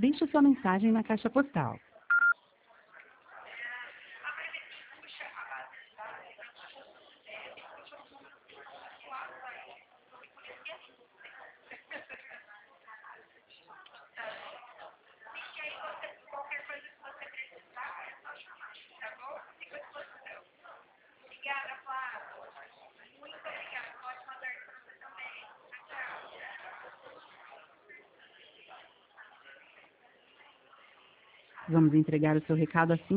Deixe sua mensagem na caixa postal. Vamos entregar o seu recado assim